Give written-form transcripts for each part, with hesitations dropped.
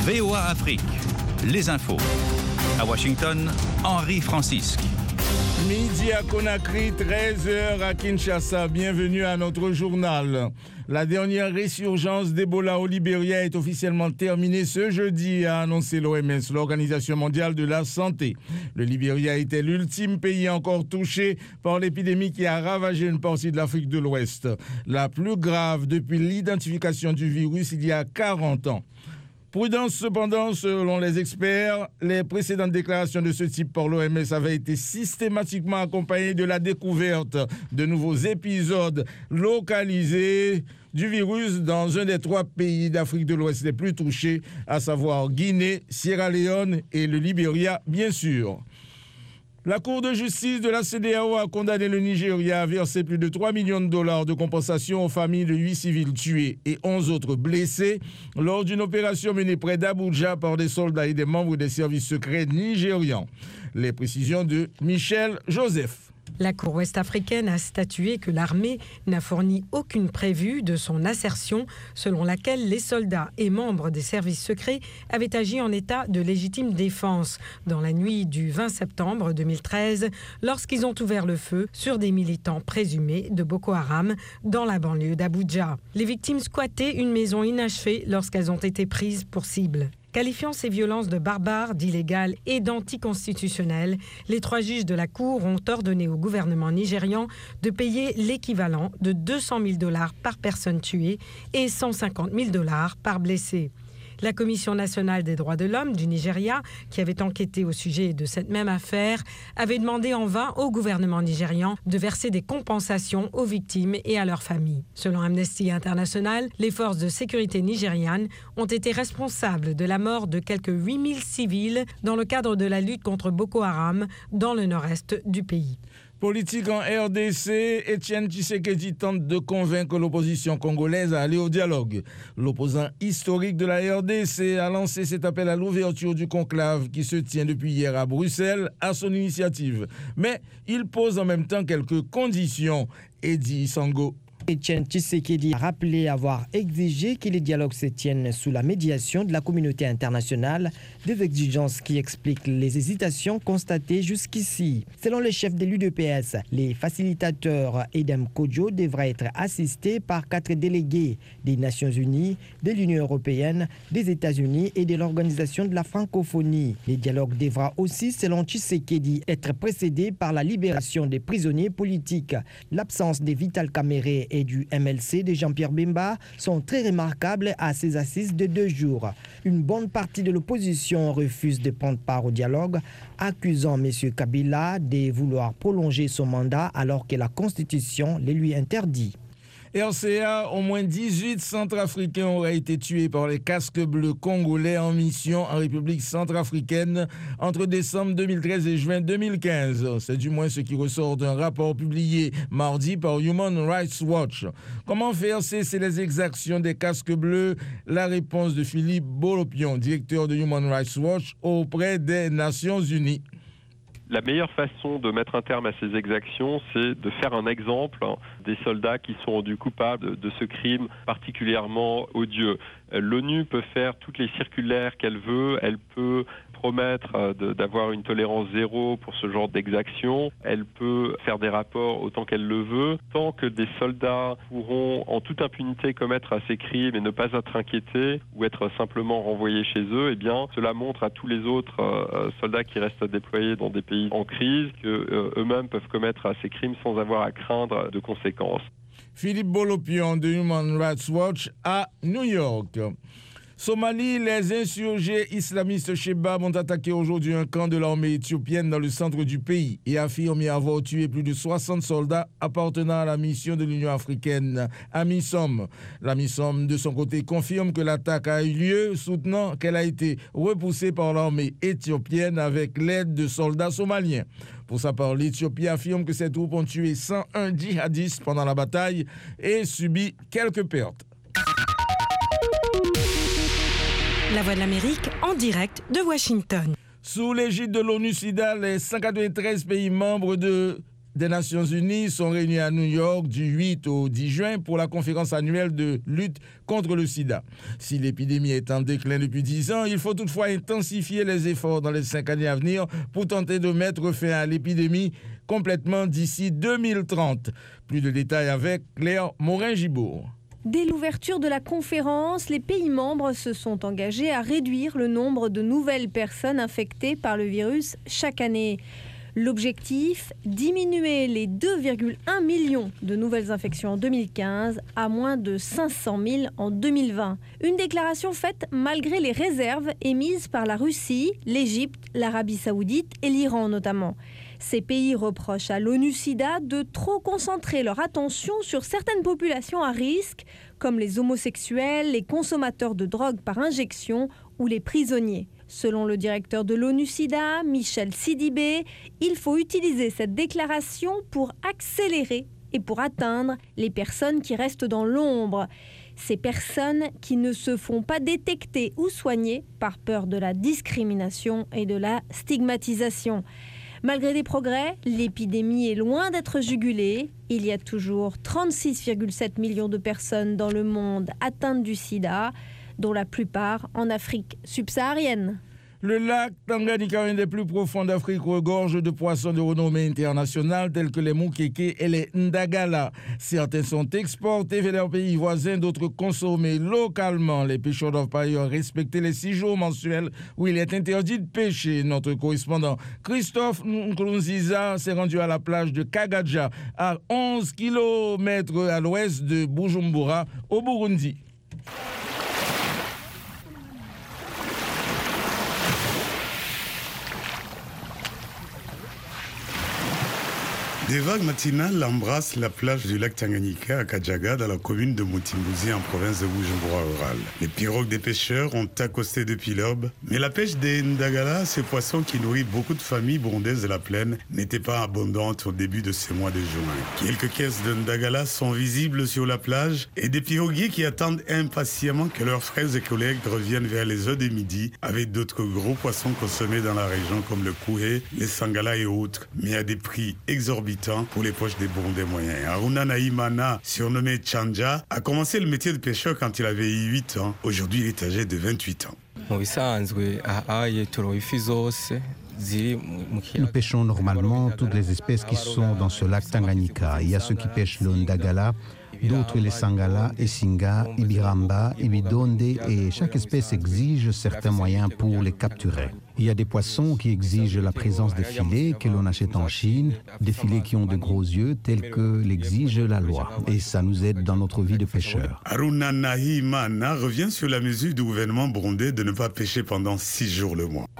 VOA Afrique, les infos. À Washington, Henri Francisque. Midi à Conakry, 13h à Kinshasa. Bienvenue à notre journal. La dernière résurgence d'Ebola au Libéria est officiellement terminée ce jeudi, a annoncé l'OMS, l'Organisation mondiale de la santé. Le Libéria était l'ultime pays encore touché par l'épidémie qui a ravagé une partie de l'Afrique de l'Ouest. La plus grave depuis l'identification du virus il y a 40 ans. Prudence cependant, selon les experts, les précédentes déclarations de ce type par l'OMS avaient été systématiquement accompagnées de la découverte de nouveaux épisodes localisés du virus dans un des 3 pays d'Afrique de l'Ouest les plus touchés, à savoir Guinée, Sierra Leone et le Libéria, bien sûr. La Cour de justice de la CEDEAO a condamné le Nigeria à verser plus de 3 millions de dollars de compensation aux familles de 8 civils tués et 11 autres blessés lors d'une opération menée près d'Abuja par des soldats et des membres des services secrets nigérians. Les précisions de Michel Joseph. La Cour ouest-africaine a statué que l'armée n'a fourni aucune prévue de son assertion selon laquelle les soldats et membres des services secrets avaient agi en état de légitime défense dans la nuit du 20 septembre 2013 lorsqu'ils ont ouvert le feu sur des militants présumés de Boko Haram dans la banlieue d'Abuja. Les victimes squattaient une maison inachevée lorsqu'elles ont été prises pour cible. Qualifiant ces violences de barbares, d'illégales et d'anticonstitutionnelles, les 3 juges de la Cour ont ordonné au gouvernement nigérian de payer l'équivalent de 200 000 $ par personne tuée et 150 000 $ par blessé. La Commission nationale des droits de l'homme du Nigeria, qui avait enquêté au sujet de cette même affaire, avait demandé en vain au gouvernement nigérian de verser des compensations aux victimes et à leurs familles. Selon Amnesty International, les forces de sécurité nigérianes ont été responsables de la mort de quelques 8000 civils dans le cadre de la lutte contre Boko Haram dans le nord-est du pays. Politique en RDC, Etienne Tshisekedi tente de convaincre l'opposition congolaise à aller au dialogue. L'opposant historique de la RDC a lancé cet appel à l'ouverture du conclave qui se tient depuis hier à Bruxelles à son initiative. Mais il pose en même temps quelques conditions. Eddy Sango. Etienne Tshisekedi a rappelé avoir exigé que les dialogues se tiennent sous la médiation de la communauté internationale, des exigences qui expliquent les hésitations constatées jusqu'ici. Selon le chef de l'UDPS, les facilitateurs Edem Kodjo devraient être assistés par 4 délégués des Nations Unies, de l'Union européenne, des États-Unis et de l'Organisation de la francophonie. Les dialogues devra aussi, selon Tshisekedi, être précédés par la libération des prisonniers politiques. L'absence de Vital Kamerhe et du MLC de Jean-Pierre Bemba sont très remarquables à ces assises de 2 jours. Une bonne partie de l'opposition refuse de prendre part au dialogue, accusant M. Kabila de vouloir prolonger son mandat alors que la Constitution le lui interdit. RCA, au moins 18 Centrafricains auraient été tués par les casques bleus congolais en mission en République centrafricaine entre décembre 2013 et juin 2015. C'est du moins ce qui ressort d'un rapport publié mardi par Human Rights Watch. Comment faire cesser les exactions des casques bleus? La réponse de Philippe Bolopion, directeur de Human Rights Watch auprès des Nations Unies. La meilleure façon de mettre un terme à ces exactions, c'est de faire un exemple des soldats qui sont rendus coupables de ce crime particulièrement odieux. L'ONU peut faire toutes les circulaires qu'elle veut, elle peut promettre d'avoir une tolérance zéro pour ce genre d'exactions, elle peut faire des rapports autant qu'elle le veut. Tant que des soldats pourront en toute impunité commettre ces crimes et ne pas être inquiétés ou être simplement renvoyés chez eux, eh bien, cela montre à tous les autres soldats qui restent déployés dans des pays en crise qu'eux-mêmes peuvent commettre ces crimes sans avoir à craindre de conséquences. Philippe Bolopion de Human Rights Watch à New York. Somalie, les insurgés islamistes Shebab ont attaqué aujourd'hui un camp de l'armée éthiopienne dans le centre du pays et affirmé avoir tué plus de 60 soldats appartenant à la mission de l'Union africaine AMISOM. L'AMISOM, de son côté, confirme que l'attaque a eu lieu, soutenant qu'elle a été repoussée par l'armée éthiopienne avec l'aide de soldats somaliens. Pour sa part, l'Éthiopie affirme que ses troupes ont tué 101 djihadistes pendant la bataille et subi quelques pertes. La Voix de l'Amérique en direct de Washington. Sous l'égide de l'ONU-SIDA, les 193 pays membres de des Nations Unies sont réunis à New York du 8 au 10 juin pour la conférence annuelle de lutte contre le sida. Si l'épidémie est en déclin depuis 10 ans, il faut toutefois intensifier les efforts dans les 5 années à venir pour tenter de mettre fin à l'épidémie complètement d'ici 2030. Plus de détails avec Claire Morin-Gibourg. Dès l'ouverture de la conférence, les pays membres se sont engagés à réduire le nombre de nouvelles personnes infectées par le virus chaque année. L'objectif, diminuer les 2,1 millions de nouvelles infections en 2015 à moins de 500 000 en 2020. Une déclaration faite malgré les réserves émises par la Russie, l'Égypte, l'Arabie Saoudite et l'Iran notamment. Ces pays reprochent à l'ONU-SIDA de trop concentrer leur attention sur certaines populations à risque, comme les homosexuels, les consommateurs de drogue par injection ou les prisonniers. Selon le directeur de l'ONU-SIDA, Michel Sidibé, il faut utiliser cette déclaration pour accélérer et pour atteindre les personnes qui restent dans l'ombre. Ces personnes qui ne se font pas détecter ou soigner par peur de la discrimination et de la stigmatisation. Malgré des progrès, l'épidémie est loin d'être jugulée. Il y a toujours 36,7 millions de personnes dans le monde atteintes du sida, dont la plupart en Afrique subsaharienne. Le lac Tanganyika, un des plus profonds d'Afrique, regorge de poissons de renommée internationale tels que les moukeke et les ndagala. Certains sont exportés vers leurs pays voisins, d'autres consommés localement. Les pêcheurs doivent par ailleurs respecter les 6 jours mensuels où il est interdit de pêcher. Notre correspondant Christophe Nkurunziza s'est rendu à la plage de Kagaja, à 11 km à l'ouest de Bujumbura, au Burundi. Des vagues matinales embrassent la plage du lac Tanganyika à Kajaga, dans la commune de Mutimbuzi, en province de Bujumbura rurale. Les pirogues des pêcheurs ont accosté depuis l'aube, mais la pêche des ndagala, ces poissons qui nourrissent beaucoup de familles burundaises de la plaine, n'était pas abondante au début de ce mois de juin. Quelques caisses de ndagala sont visibles sur la plage et des piroguiers qui attendent impatiemment que leurs frères et collègues reviennent vers les heures de midi avec d'autres gros poissons consommés dans la région comme le kouhé, les sangala et autres, mais à des prix exorbitants pour les poches des Burundais moyens. Aruna Naïmana, surnommé Chanja, a commencé le métier de pêcheur quand il avait 8 ans. Aujourd'hui, il est âgé de 28 ans. Nous pêchons normalement toutes les espèces qui sont dans ce lac Tanganyika. Il y a ceux qui pêchent le ndagala, d'autres les sangala, esinga, ibiramba, ibidonde, et chaque espèce exige certains moyens pour les capturer. Il y a des poissons qui exigent la présence des filets que l'on achète en Chine, des filets qui ont de gros yeux tels que l'exige la loi. Et ça nous aide dans notre vie de pêcheur. Aruna Nahimana revient sur la mesure du gouvernement burundais de ne pas pêcher pendant 6 jours le mois.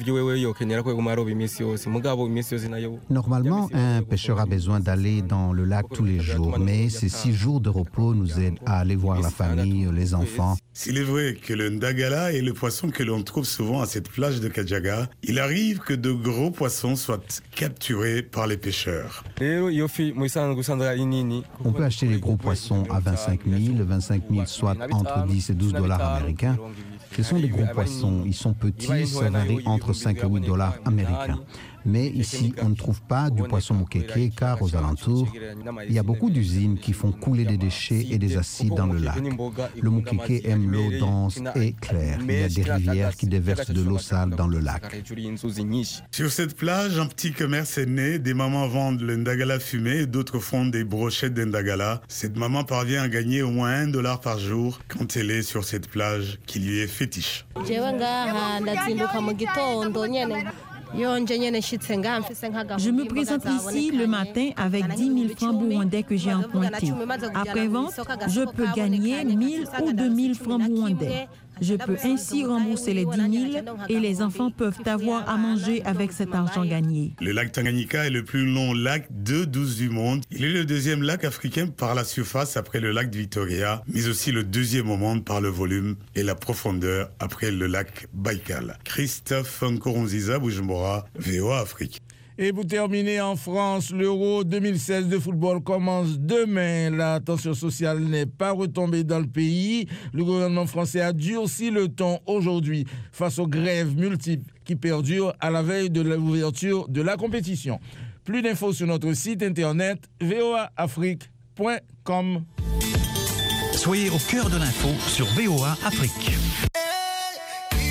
Normalement, un pêcheur a besoin d'aller dans le lac tous les jours, mais ces 6 jours de repos nous aident à aller voir la famille, les enfants. S'il est vrai que le ndagala est le poisson que l'on trouve souvent à cette plage de Kajaga, il arrive que de gros poissons soient capturés par les pêcheurs. On peut acheter les gros poissons à 25 000, soit entre 10 et 12 dollars américains. Ce sont des gros poissons, ils sont petits, ça varie entre 5 et 8 dollars américains. Mais ici, on ne trouve pas du poisson moukeke car aux alentours, il y a beaucoup d'usines qui font couler des déchets et des acides dans le lac. Le moukeke aime l'eau dense et claire. Il y a des rivières qui déversent de l'eau sale dans le lac. Sur cette plage, un petit commerce est né. Des mamans vendent le ndagala fumé et d'autres font des brochettes de ndagala. Cette maman parvient à gagner au moins 1 dollar par jour quand elle est sur cette plage qui lui est fétiche. Je me présente ici le matin avec 10 000 francs burundais que j'ai empruntés. Après vente, je peux gagner 1 000 ou 2 000 francs burundais. Je peux ainsi rembourser les 10 000 et les enfants peuvent avoir à manger avec cet argent gagné. Le lac Tanganyika est le plus long lac d'eau douce du monde. Il est le 2e lac africain par la surface après le lac de Victoria, mais aussi le 2e au monde par le volume et la profondeur après le lac Baïkal. Christophe Nkurunziza, Bujumbura, VOA Afrique. Et pour terminer, en France, l'Euro 2016 de football commence demain. La tension sociale n'est pas retombée dans le pays. Le gouvernement français a durci le ton aujourd'hui face aux grèves multiples qui perdurent à la veille de l'ouverture de la compétition. Plus d'infos sur notre site internet voaafrique.com. Soyez au cœur de l'info sur VOA Afrique.